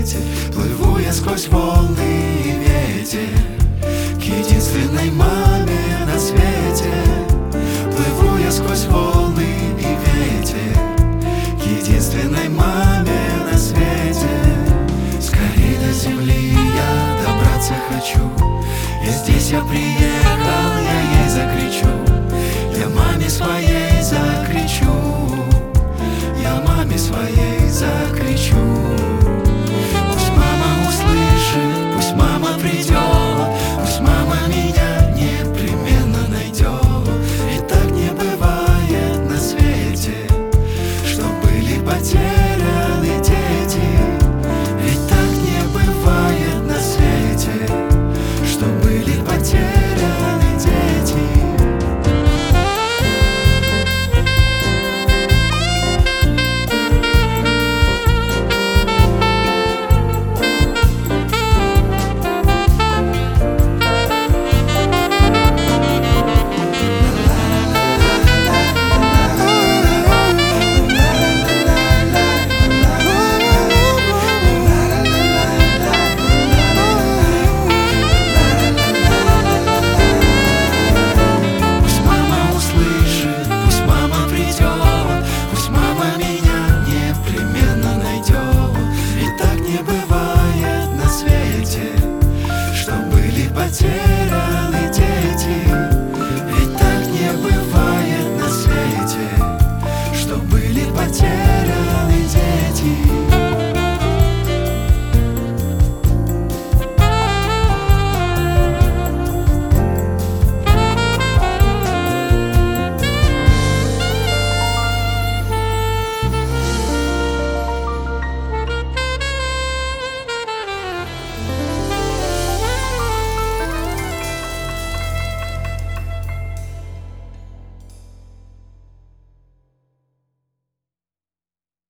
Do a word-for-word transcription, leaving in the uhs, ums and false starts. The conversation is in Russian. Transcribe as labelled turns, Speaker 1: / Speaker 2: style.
Speaker 1: свете. Плыву я сквозь волны и ветер к единственной маме на свете. Плыву я сквозь волны и ветер к единственной маме на свете. Скорей до земли я добраться хочу. Я здесь, я приехал, я ей закричу. Я маме своей закричу. Я маме своей закричу. Пусть мама услышит, пусть мама придет, пусть мама меня непременно найдет. Ведь так не бывает на свете, что были потеряны дети. Ведь так не бывает на свете, что были потеряны дети. Yeah.